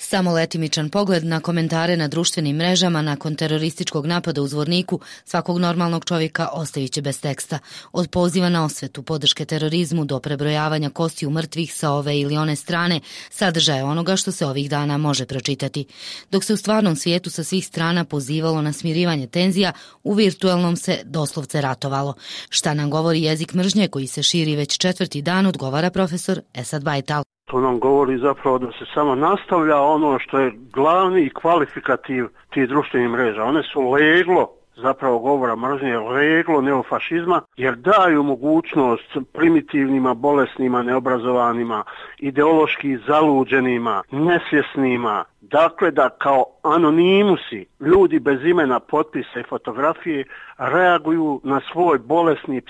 Samo letimičan pogled na komentare na društvenim mrežama nakon terorističkog napada u Zvorniku svakog normalnog čovjeka ostavit će bez teksta. Od poziva na osvetu, podrške terorizmu do prebrojavanja kostiju mrtvih sa ove ili one strane, sadržaje onoga što se ovih dana može pročitati. Dok se u stvarnom svijetu sa svih strana pozivalo na smirivanje tenzija, u virtualnom se doslovce ratovalo. Šta nam govori jezik mržnje koji se širi već 4. dan, odgovara profesor Esad Bajtal. To nam govori zapravo da se samo nastavlja ono što je glavni kvalifikativ tih društvenih mreža. One su leglo zapravo govora mržnje, leglo neofašizma, jer daju mogućnost primitivnima, bolesnima, neobrazovanima, ideološki zaluđenima, nesvjesnima, dakle da kao anonimusi, ljudi bez imena, potpisa i fotografije reaguju na svoj bolesni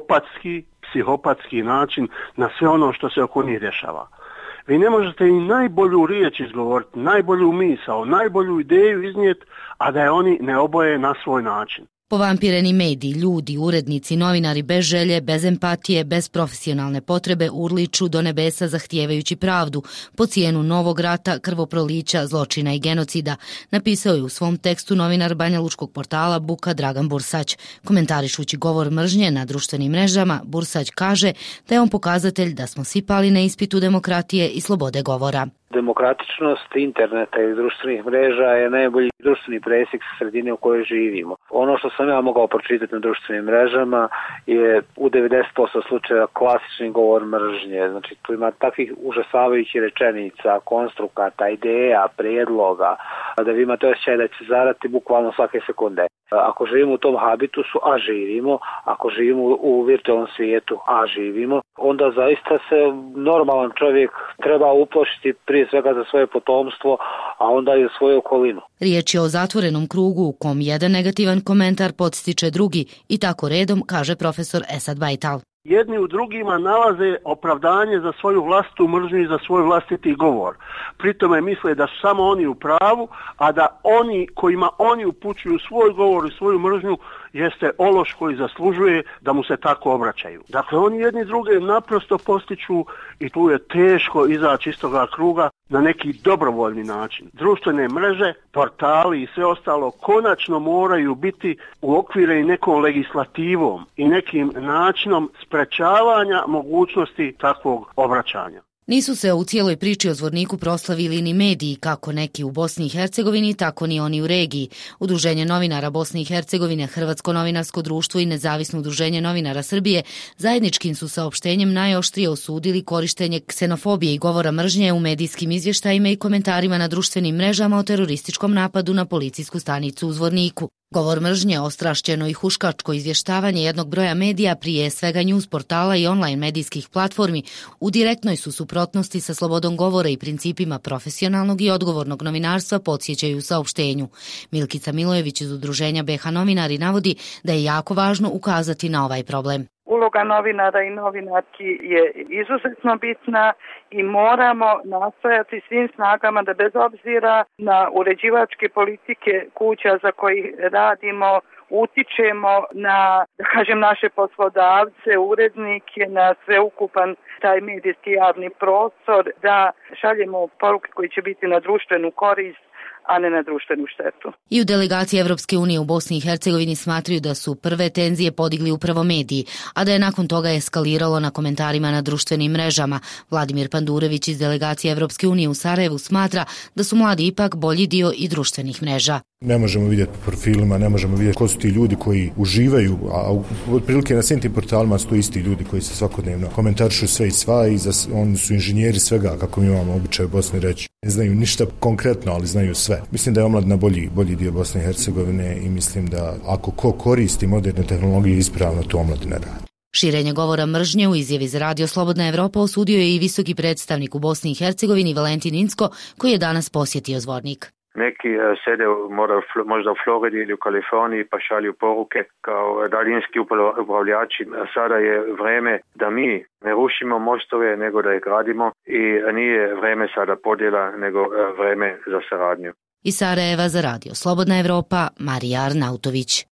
psihopatski način na sve ono što se oko njih dešava. Vi ne možete i najbolju riječ izgovoriti, najbolju misao, najbolju ideju iznijeti, a da je oni ne oboje na svoj način. Povampireni mediji, ljudi, urednici, novinari bez želje, bez empatije, bez profesionalne potrebe urliču do nebesa zahtijevajući pravdu po cijenu novog rata, krvoprolića, zločina i genocida, napisao je u svom tekstu novinar banjalučkog portala Buka Dragan Bursać. Komentarišući govor mržnje na društvenim mrežama, Bursać kaže da je on pokazatelj da smo svi pali na ispitu demokratije i slobode govora. Demokratičnost interneta i društvenih mreža je najbolji društveni presjek sredine u kojoj živimo. Ono što sam ja mogao pročitati na društvenim mrežama je u 90% slučajeva klasični govor mržnje. Znači tu ima takvih užasavajućih rečenica, konstrukata, ideja, prijedloga, da vi imate osjećaj da će zarati bukvalno svake sekunde. Ako živimo u tom habitusu, a živimo, ako živimo u virtualnom svijetu, a živimo, onda zaista se normalan čovjek treba uplašiti prije svega za svoje potomstvo, a onda i za svoju okolinu. Riječ je o zatvorenom krugu u kom jedan negativan komentar podstiče drugi i tako redom, kaže profesor Esad Bajtal. Jedni u drugima nalaze opravdanje za svoju vlastitu mržnju i za svoj vlastiti govor. Pritome misle da su samo oni u pravu, a da oni kojima oni upućuju svoj govor i svoju mržnju jeste ološ koji zaslužuje da mu se tako obraćaju. Dakle, oni jedni druge naprosto postiču i tu je teško izaći iz toga kruga na neki dobrovoljni način. Društvene mreže, portali i sve ostalo konačno moraju biti uokvireni nekom legislativom i nekim načinom sprečavanja mogućnosti takvog obraćanja. Nisu se u cijeloj priči o Zvorniku proslavili ni mediji, kako neki u Bosni i Hercegovini, tako ni oni u regiji. Udruženje novinara Bosne i Hercegovine, Hrvatsko novinarsko društvo i Nezavisno udruženje novinara Srbije zajedničkim su saopštenjem najoštrije osudili korištenje ksenofobije i govora mržnje u medijskim izvještajima i komentarima na društvenim mrežama o terorističkom napadu na policijsku stanicu u Zvorniku. Govor mržnje, ostrašćeno i huškačko izvještavanje jednog broja medija, prije svega news portala i online medijskih platformi, u direktnoj su suprotnosti sa slobodom govora i principima profesionalnog i odgovornog novinarstva, podsjećaju u saopštenju. Milkica Milojević iz udruženja BH Novinari navodi da je jako važno ukazati na ovaj problem. Uloga novinara i novinarki je izuzetno bitna i moramo nastojati svim snagama da bez obzira na uređivačke politike kuća za koji radimo, utičemo na, da kažem, naše poslodavce, urednike, na sveukupan taj medijski javni prostor, da šaljemo poruke koji će biti na društvenu korist, a ne na društvenu štetu. I u delegaciji Evropske unije u Bosni i Hercegovini smatraju da su prve tenzije podigli upravo mediji, a da je nakon toga eskaliralo na komentarima na društvenim mrežama. Vladimir Pandurević iz delegacije Evropske unije u Sarajevu smatra da su mladi ipak bolji dio i društvenih mreža. Ne možemo vidjeti po profilima, ne možemo vidjeti ko su ti ljudi koji uživaju, a otprilike na svim tim portalima su to isti ljudi koji se svakodnevno komentarišu sve i sva i oni su inženjeri svega, kako mi imamo običaj u Bosni reći. Ne znaju ništa konkretno, ali znaju sve. Mislim da je omladina bolji dio Bosne i Hercegovine i mislim da ako ko koristi moderne tehnologije ispravno, to omladina radi. Širenje govora mržnje u izjavi za Radio Slobodna Evropa osudio je i visoki predstavnik u Bosni i Hercegovini Valentin Incko, koji je danas posjetio Zvornik. Neki sede možda u Floridi ili u Kaliforniji pa šalju poruke kao daljinski upravljači. Sada je vreme da mi ne rušimo mostove, nego da ih gradimo i nije vreme sada podjela, nego vreme za saradnju. Iz Sarajeva za Radio Slobodna Evropa, Marija Arnautović.